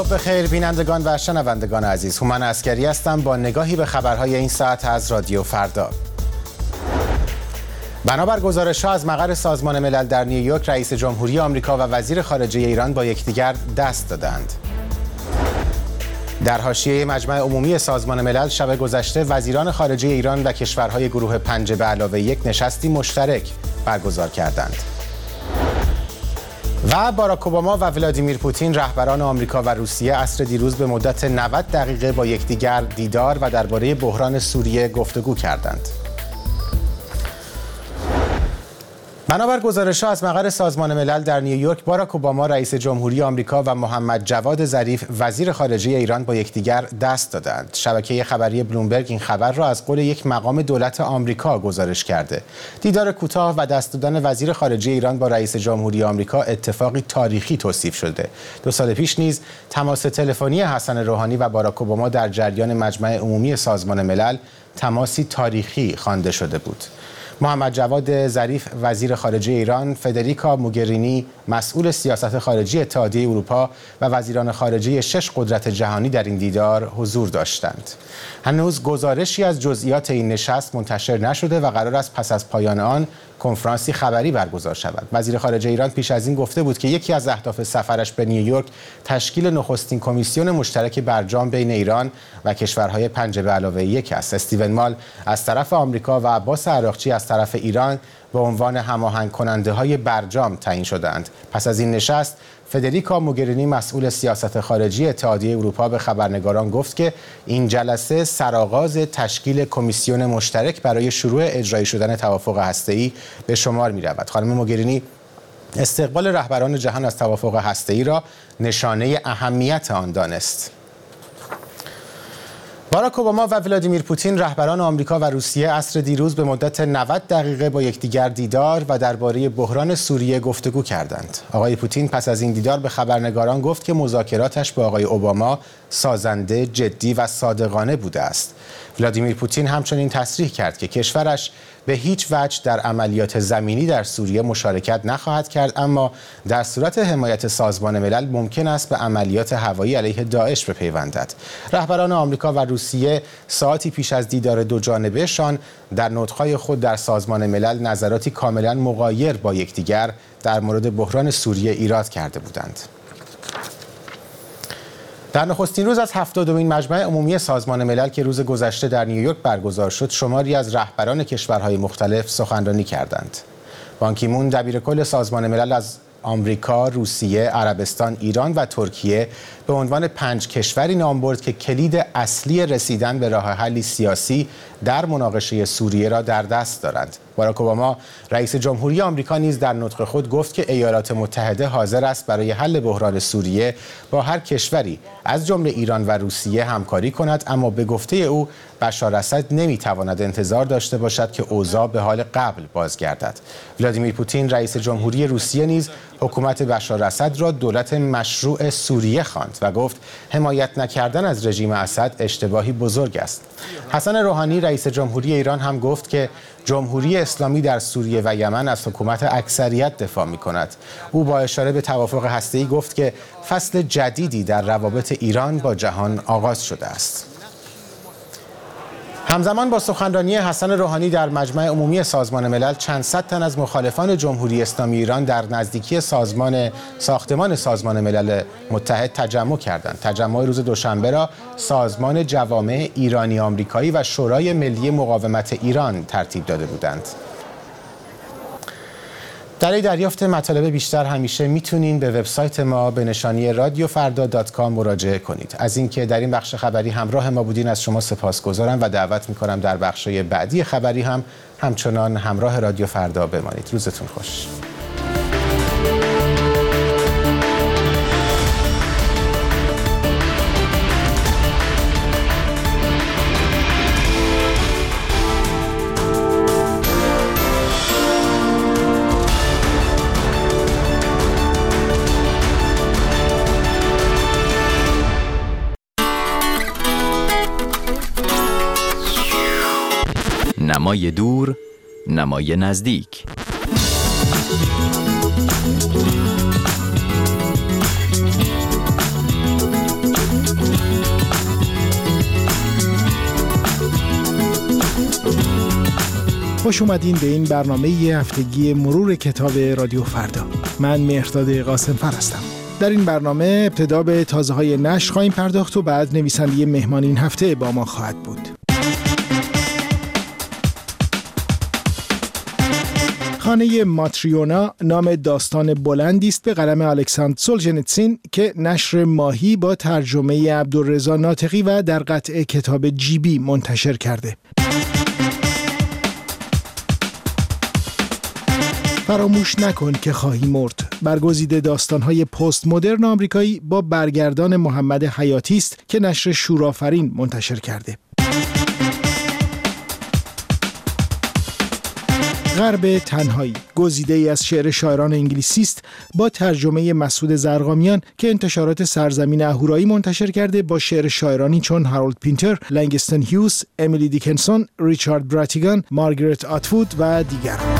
صبح بخیر بینندگان و شنوندگان عزیز. هومن عسکری هستم با نگاهی به خبرهای این ساعت از رادیو فردا. بنابر گزارش‌ها از مقر سازمان ملل در نیویورک، رئیس جمهوری آمریکا و وزیر خارجه ایران با یکدیگر دست دادند. در حاشیه مجمع عمومی سازمان ملل شب گذشته وزیران خارجه ایران و کشورهای گروه 5+1 نشستی مشترک برگزار کردند. و باراک اوباما و ولادیمیر پوتین رهبران آمریکا و روسیه عصر دیروز به مدت 90 دقیقه با یکدیگر دیدار و درباره بحران سوریه گفتگو کردند. بنابر گزارش‌ها از مقر سازمان ملل در نیویورک، باراک اوباما رئیس جمهوری آمریکا و محمد جواد ظریف وزیر خارجه ایران با یکدیگر دست دادند. شبکه خبری بلومبرگ این خبر را از قول یک مقام دولت آمریکا گزارش کرده. دیدار کوتاه و دست دادن وزیر خارجه ایران با رئیس جمهوری آمریکا اتفاقی تاریخی توصیف شده. 2 سال پیش نیز تماس تلفنی حسن روحانی و باراک اوباما در جریان مجمع عمومی سازمان ملل تماسی تاریخی خوانده شده بود. محمد جواد ظریف وزیر خارجه ایران، فدریکا موگرینی مسئول سیاست خارجی اتحادیه اروپا و وزیران خارجه 6 قدرت جهانی در این دیدار حضور داشتند. هنوز گزارشی از جزئیات این نشست منتشر نشده و قرار است پس از پایان آن کنفرانسی خبری برگزار شود. وزیر خارجه ایران پیش از این گفته بود که یکی از اهداف سفرش به نیویورک تشکیل نخستین کمیسیون مشترک برجام بین ایران و کشورهای 5+1 است. استیون مال از طرف آمریکا و عباس عراقچی از طرف ایران به عنوان هماهنگ کننده های برجام تعیین شدند. پس از این نشست فدریکا موگرینی مسئول سیاست خارجی اتحادیه اروپا به خبرنگاران گفت که این جلسه سرآغاز تشکیل کمیسیون مشترک برای شروع اجرایی شدن توافق هسته‌ای به شمار می‌رود. خانم موگرینی استقبال رهبران جهان از توافق هسته‌ای را نشانه اهمیت آن دانست. باراک اوباما و ولادیمیر پوتین رهبران آمریکا و روسیه عصر دیروز به مدت 90 دقیقه با یکدیگر دیدار و درباره بحران سوریه گفتگو کردند. آقای پوتین پس از این دیدار به خبرنگاران گفت که مذاکراتش با آقای اوباما سازنده، جدی و صادقانه بوده است. ولادیمیر پوتین همچنین تصریح کرد که کشورش به هیچ وجه در عملیات زمینی در سوریه مشارکت نخواهد کرد، اما در صورت حمایت سازمان ملل ممکن است به عملیات هوایی علیه داعش بپیوندد. رهبران آمریکا و روسیه ساعتی پیش از دیدار دوجانبهشان در نطق‌های خود در سازمان ملل نظراتی کاملا مغایر با یکدیگر در مورد بحران سوریه ایراد کرده بودند. در نخستین روز از 70مین مجمع عمومی سازمان ملل که روز گذشته در نیویورک برگزار شد، شماری از رهبران کشورهای مختلف سخنرانی کردند. بان کی مون دبیرکل سازمان ملل از آمریکا، روسیه، عربستان، ایران و ترکیه به عنوان 5 کشوری نام برد که کلید اصلی رسیدن به راه حلی سیاسی در مناقشه سوریه را در دست دارند. باراک اوباما رئیس جمهوری آمریکا نیز در نطق خود گفت که ایالات متحده حاضر است برای حل بحران سوریه با هر کشوری از جمله ایران و روسیه همکاری کند، اما به گفته او بشار اسد نمیتواند انتظار داشته باشد که اوضاع به حال قبل بازگردد. ولادیمیر پوتین رئیس جمهوری روسیه نیز حکومت بشار اسد را دولت مشروع سوریه خواند و گفت حمایت نکردن از رژیم اسد اشتباهی بزرگ است. حسن روحانی رئیس جمهوری ایران هم گفت که جمهوری اسلامی در سوریه و یمن از حکومت اکثریت دفاع می‌کند. او با اشاره به توافق هسته‌ای گفت که فصل جدیدی در روابط ایران با جهان آغاز شده است. همزمان با سخنرانی حسن روحانی در مجمع عمومی سازمان ملل، چند صد تن از مخالفان جمهوری اسلامی ایران در نزدیکی ساختمان سازمان ملل متحد تجمع کردند. تجمع روز دوشنبه را سازمان جوامع ایرانی آمریکایی و شورای ملی مقاومت ایران ترتیب داده بودند. برای دریافت مطالب بیشتر همیشه میتونین به وبسایت ما به نشانی radiofarda.com مراجعه کنید. از اینکه در این بخش خبری همراه ما بودین از شما سپاسگزارم و دعوت میکنم در بخش‌های بعدی خبری هم همچنان همراه رادیو فردا بمانید. روزتون خوش. نمای دور، نمای نزدیک. خوش اومدین به این برنامه هفتگی مرور کتاب رادیو فردا. من مهرداد قاسم‌فر هستم. در این برنامه ابتدا به تازه‌های نشر خواهیم پرداخت و بعد نویسنده مهمان این هفته با ما خواهد بود. خانه ماتریونا نام داستان بلندی است به قلم الکساندر سولژنیتسین که نشر ماهی با ترجمه عبدالرضا ناطقی و در قطعه کتاب جیبی منتشر کرده. فراموش نکن که خواهی مرد برگزیده داستان‌های پست مدرن آمریکایی با برگردان محمد حیاتی است که نشر شورآفرین منتشر کرده. غرب تنهایی گزیده‌ای از شعر شاعران انگلیسی است با ترجمه مسعود زرقامیان که انتشارات سرزمین اهورایی منتشر کرده با شعر شاعرانی چون هارولد پینتر، لنگستن هیوز، امیلی دیکنسون، ریچارد براتیگان، مارگرت اتوود و دیگران.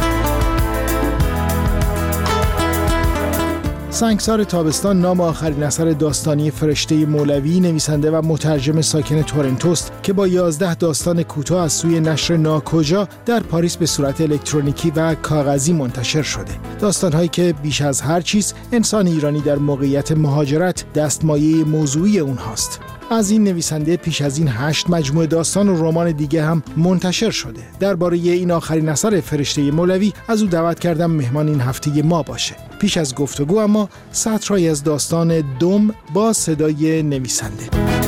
سنگسار تابستان نام آخرین اثر داستانی فرشته مولوی نویسنده و مترجم ساکن تورنتوست که با 11 داستان کوتاه از سوی نشر ناکجا در پاریس به صورت الکترونیکی و کاغذی منتشر شده. داستان‌هایی که بیش از هر چیز انسان ایرانی در موقعیت مهاجرت دستمایه موضوعی اونهاست. از این نویسنده پیش از این 8 مجموعه داستان و رمان دیگه هم منتشر شده. درباره این آخرین اثر فرشته مولوی از او دعوت کردم مهمان این هفته ما باشه. پیش از گفتگو اما سطرهایی از داستان دم با صدای نویسنده.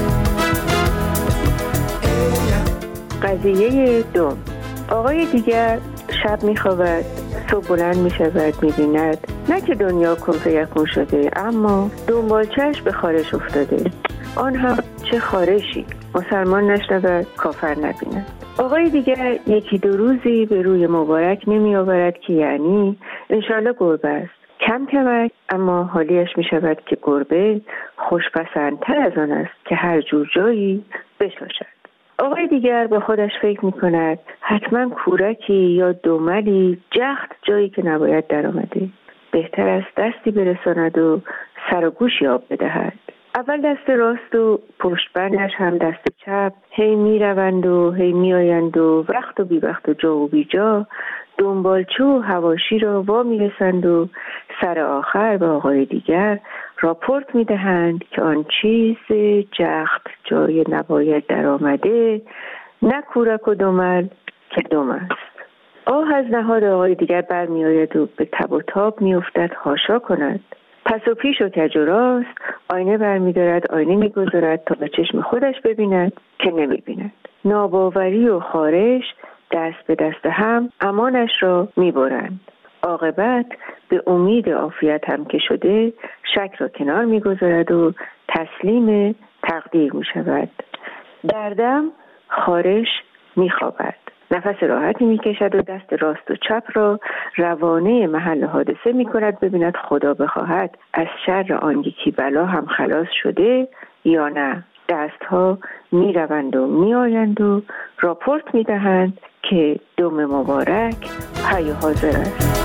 قضیه دم. آقای دیگر شب میخوابد، صبح بلند میشود، میبیند نه که دنیا کن فیکون شده، اما دنبالچه‌اش به خارش افتاده. آن هم چه خارشی، مسلمان نشنود، کافر نبیند. آقای دیگر یکی دو روزی به روی مبارک نمی آورد که یعنی انشالله گربه است. کم کمک، اما حالیش می شود که گربه خوشپسندتر از آن است که هر جور جایی بشاشد. آقای دیگر با خودش فکر می کند حتما کورکی یا دملی جخت جایی که نباید در آمده. بهتر است دستی برساند و سر و گوشی آب بدهد. اول دست راست و پشت بندش هم دست چپ هی می روند و هی می آیند و وقت و بی وقت و جا و بی جا دنبالچه و حواشی را وا می رسند و سر آخر به آقای دیگر راپورت می دهند که آن چیز جخت جای نباید در آمده نه کورک و دمل که دم است. آه از نهاد آقای دیگر بر می آید و به تب و تاب می افتد حاشا کند. پس و پیش و کج و راست آینه برمی‌دارد، آینه می‌گذارد تا به چشم خودش ببیند که نمی‌بیند. ناباوری و خارش دست به دست هم امانش را می‌برند. عاقبت به امید عافیت هم که شده شک را کنار می‌گذارد و تسلیم تقدیر می‌شود. دردم خارش می‌خوابد. نفس راحتی میکشد و دست راست و چپ را روانه محل حادثه میکند ببیند خدا بخواهد از شر آن یکی بلا هم خلاص شده یا نه. دستها میروند و میآیند و راپورت میدهند که دم مبارک حی حاضر است.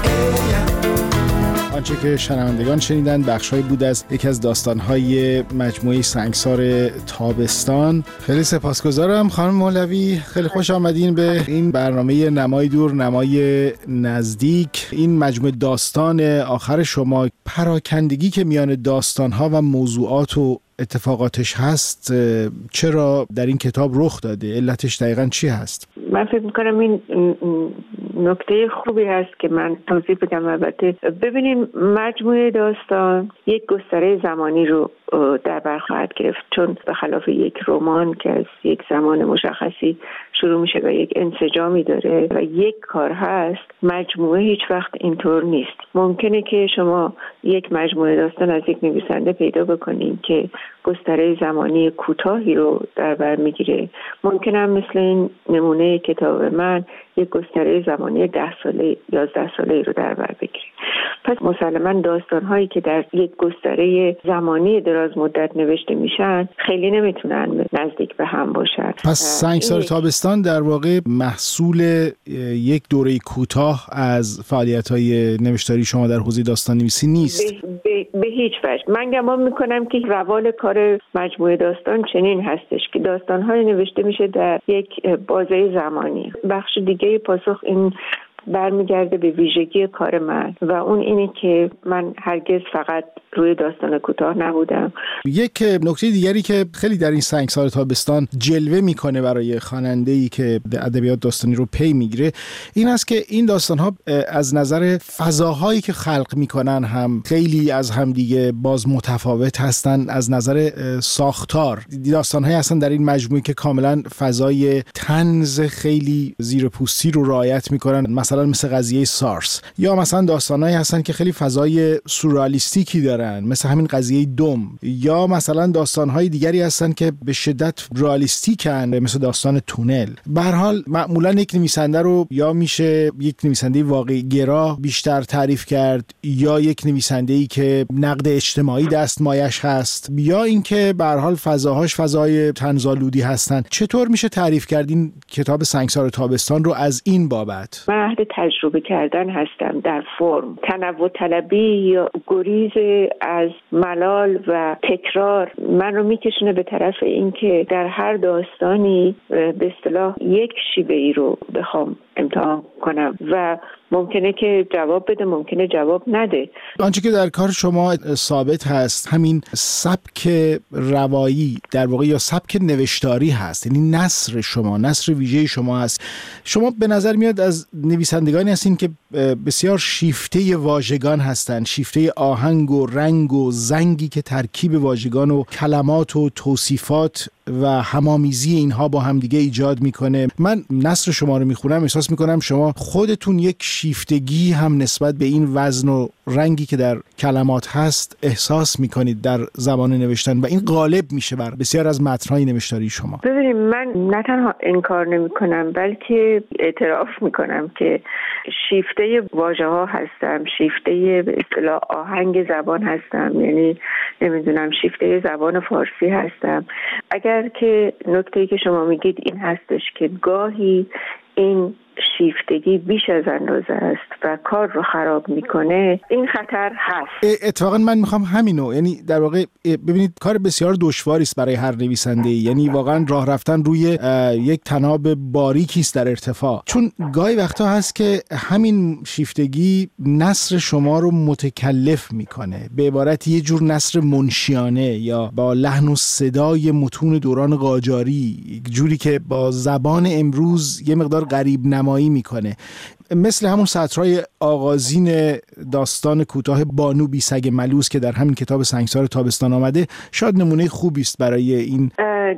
آنچه که شنوندگان شنیدند بخش‌هایی بود از یکی از داستان‌های مجموعه سنگسار تابستان. خیلی سپاسگزارم خانم مولوی، خیلی خوش آمدین به این برنامه نمای دور نمای نزدیک. این مجموعه داستان آخر شما، پراکندگی که میان داستان‌ها و موضوعات و اتفاقاتش هست چرا در این کتاب رخ داده؟ علتش دقیقاً چی هست؟ من فکر میکنم این نکته خوبی هست که من توضیح بدم. البته ببینیم مجموعه داستان یک گستره زمانی رو در بر خواهد گرفت، چون به خلاف یک رمان که از یک زمان مشخصی شروع میشه و یک انسجامی داره و یک کار هست، مجموعه هیچ وقت اینطور نیست. ممکنه که شما یک مجموعه داستان از یک نویسنده پیدا بکنید که گستره زمانی کوتاهی رو در بر میگیره. ممکنه هم مثل این نمونه کتاب من یک گستره زمانی 10 ساله 11 ساله رو در بر بگیره. پس مسلماً داستان‌هایی که در یک گستره زمانی دراز مدت نوشته میشن خیلی نمیتونن نزدیک به هم باشن. پس سنگسار تابستان در واقع محصول یک دوره کوتاه از فعالیت‌های نوشتاری شما در حوزه داستان‌نویسی نیست. به هیچ وجه. من گمان میکنم که روال کار مجموعه داستان چنین هستش که داستان‌های نوشته میشه در یک بازه زمانی. بخش دیگه پاسخ این برمیگرده به ویژگی کار من و اون اینه که من هرگز فقط روی داستان کوتاه نبودم. یک نکته دیگری که خیلی در این سنگسار تابستان جلوه میکنه برای خواننده‌ای که ادبیات داستانی رو پی میگیره این است که این داستان‌ها از نظر فضاهایی که خلق میکنن هم خیلی از هم دیگه باز متفاوت هستن. از نظر ساختار داستان‌هایی هستن در این مجموعه که کاملا فضای طنز خیلی زیرپوستی رو رعایت میکنن، مثلا مثل قضیه سارس، یا مثلا داستانایی هستن که خیلی فضای سورئالیستیکی دارن مثل همین قضیه دم، یا مثلا داستانهای دیگری هستن که به شدت رئالیستیکن مثل داستان تونل. به هر حال معمولا یک نویسنده رو یا میشه یک نویسنده واقعی گرا بیشتر تعریف کرد، یا یک نویسنده‌ای که نقد اجتماعی دستمایش هست، یا اینکه به هر حال فضاهاش فضای طنزآلودی هستن. چطور میشه تعریف کرد این کتاب سنگسار تابستان رو از این بابت؟ من اهل تجربه کردن هستم در فرم. تنوع طلبی یا گریز از ملال و تکرار من رو میکشونه به طرف اینکه در هر داستانی به اصطلاح یک شیوه‌ای رو بخوام امتحان کنم و ممکنه که جواب بده، ممکنه جواب نده. آنچه که در کار شما ثابت هست همین سبک روایی در واقع یا سبک نوشتاری هست، یعنی نثر شما، نثر ویژه شما هست. شما به نظر میاد از نویسندگانی هستین که بسیار شیفته واژگان هستند، شیفته آهنگ و رنگ و زنگی که ترکیب واژگان و کلمات و توصیفات و همامیزی اینها با همدیگه ایجاد میکنه. من نثر شما رو میخونم احساس میکنم شما خودتون یک شیفتگی هم نسبت به این وزن و رنگی که در کلمات هست احساس میکنید در زمان نوشتن و این غالب میشه بر بسیار از متن‌های نوشتاری شما. ببینید من نه تنها انکار نمیکنم بلکه اعتراف میکنم که شیفته واژه‌ها هستم، شیفته به اصطلاح آهنگ زبان هستم، یعنی نمیدونم شیفته زبان فارسی هستم. اگر که نکته‌ای که شما میگید این هستش که گاهی این شیفتگی بیش از اندازه است و کار رو خراب میکنه، این خطر هست. اتفاقا من میخوام همینو، یعنی در واقع ببینید کار بسیار دشواری است برای هر نویسنده‌ای، یعنی واقعا راه رفتن روی یک طناب باریکی است در ارتفاع، چون گاهی وقتا هست که همین شیفتگی نثر شما رو متکلف میکنه، به عبارت یه جور نثر منشیانه یا با لحن و صدای متون دوران قاجاری، جوری که با زبان امروز یه مقدار غریب نمایی میکنه، مثل همون سطرهای آغازین داستان کوتاه بانو بی سگ ملوس که در همین کتاب سنگسار تابستان آمده. شاید نمونه خوبی است برای این.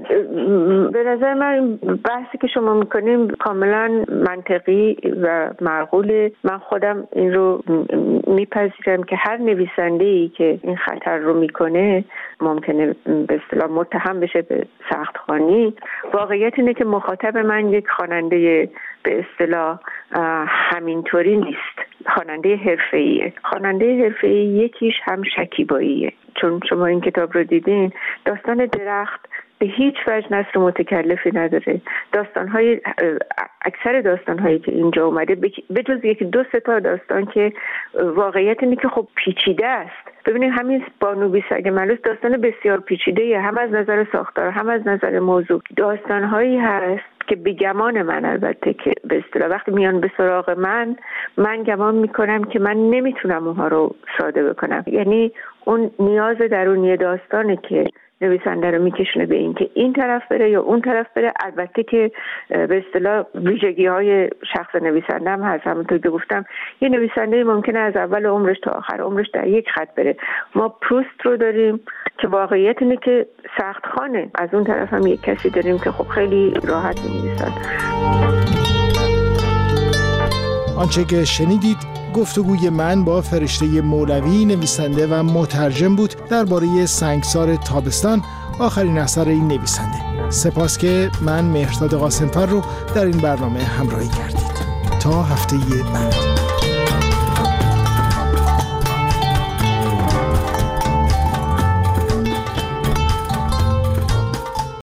به نظر من بحثی که شما میکنیم کاملا منطقی و معقوله. من خودم این رو میپذیرم که هر نویسنده‌ای که این خطر رو میکنه ممکنه به اصطلاح متهم بشه به سخت‌خوانی. واقعیت اینه که مخاطب من یک خواننده به اصطلاح همینطوری نیست، خواننده حرفه‌ایه. خواننده حرفه‌ای یکیش هم شکیباییه، چون شما این کتاب رو دیدین. داستان درخت به هیچ وجه نثر متکلفی نداره. اکثر داستان‌هایی که اینجا اومده به جز یکی دو سه تا داستان که واقعیت اینه که خب پیچیده است. ببینید همین بانو بی سگ ملوس داستان بسیار پیچیده‌ایه، هم از نظر ساختار هم از نظر موضوع. داستان‌هایی هست که به گمان من، البته که به اصطلاح وقتی میان به سراغ من گمان میکنم که من نمیتونم اونها رو ساده بکنم. یعنی اون نیاز درونی داستانه که نویسنده رو میکشونه به این که این طرف بره یا اون طرف بره. البته که به اصطلاح ویژگی‌های شخص نویسنده هم هست. همونطور که گفتم یه نویسنده ممکنه از اول عمرش تا آخر عمرش در یک خط بره. ما پروست رو داریم که واقعیت اینه که سخت خوانه. از اون طرف هم یک کسی داریم که خب خیلی راحت می‌نویسن. آنچه که شنیدید گفتگوی من با فرشته مولوی، نویسنده و مترجم بود درباره سنگسار تابستان، آخرین اثر این نویسنده. سپاس که من مهرزاد قاسم‌فر رو در این برنامه همراهی کردید. تا هفته بعد.